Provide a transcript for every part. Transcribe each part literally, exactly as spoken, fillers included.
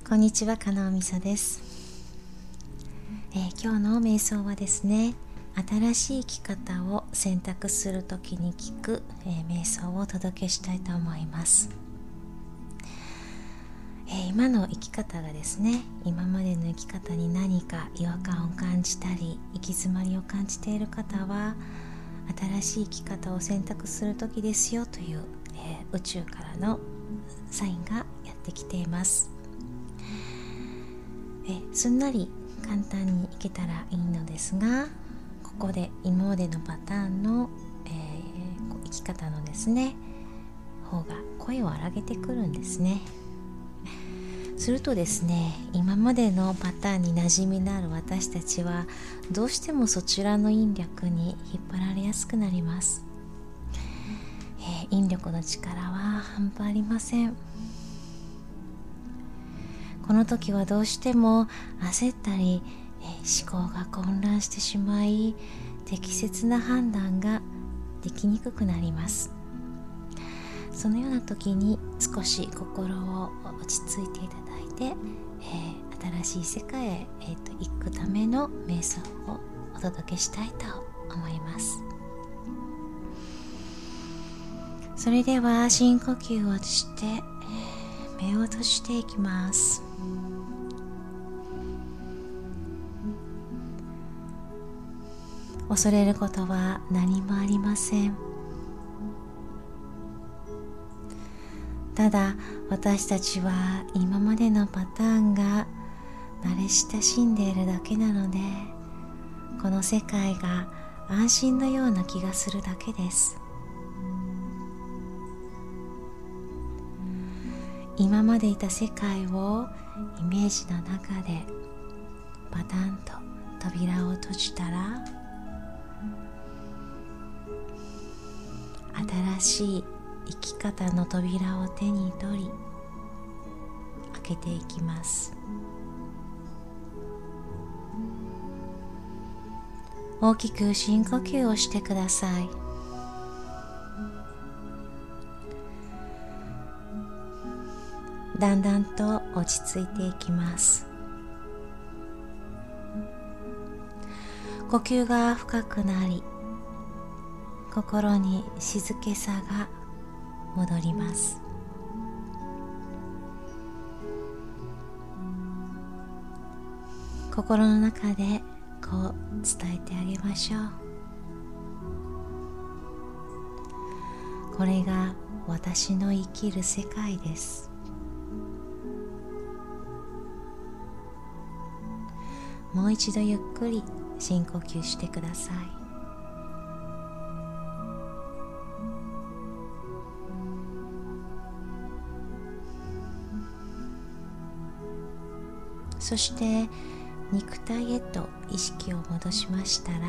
こんにちは、加納美沙です、えー、今日の瞑想はですね、新しい生き方を選択するときに聞く、えー、瞑想をお届けしたいと思います。えー、今の生き方がですね、今までの生き方に何か違和感を感じたり行き詰まりを感じている方は、新しい生き方を選択する時ですよという、えー、宇宙からのサインがやってきています。えー、すんなり簡単にいけたらいいのですが、ここで今までのパターンの、えー、生き方のですね方が声を荒げてくるんですね。するとですね、今までのパターンに馴染みのある私たちはどうしてもそちらの引力に引っ張られやすくなります。えー、引力の力は半端ありません。この時はどうしても焦ったり、えー、思考が混乱してしまい、適切な判断ができにくくなります。そのような時に少し心を落ち着いていただいて、えー、新しい世界へ、えー、と行くための瞑想をお届けしたいと思います。それでは深呼吸をして、えー、目を閉じていきます。恐れることは何もありません。ただ私たちは今までのパターンが慣れ親しんでいるだけなので、この世界が安心のような気がするだけです。今までいた世界をイメージの中でパタンと扉を閉じたら、新しい生き方の扉を手に取り開けていきます。大きく深呼吸をしてください。だんだんと落ち着いていきます。呼吸が深くなり、心に静けさが戻ります。心の中でこう伝えてあげましょう。これが私の生きる世界です。もう一度ゆっくり深呼吸してください。そして肉体へと意識を戻しましたら、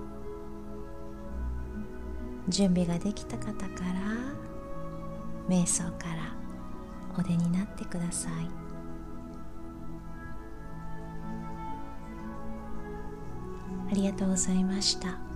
準備ができた方から瞑想からお出になってください。ありがとうございました。